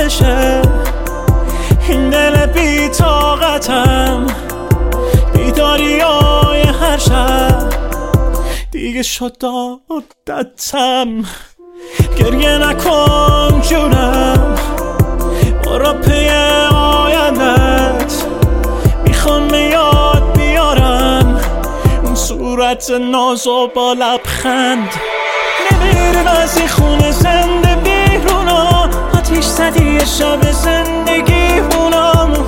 بشه این دل بی طاقتم، بیداریای هر شب دیگه شد عادتم. گریه نکن جونم، برو پی آیندت، میخوام یاد بیارم اون صورت نازو با لبخند. نمیریم از این خونه زنده بیرونا، آتیش زدی شب زندگی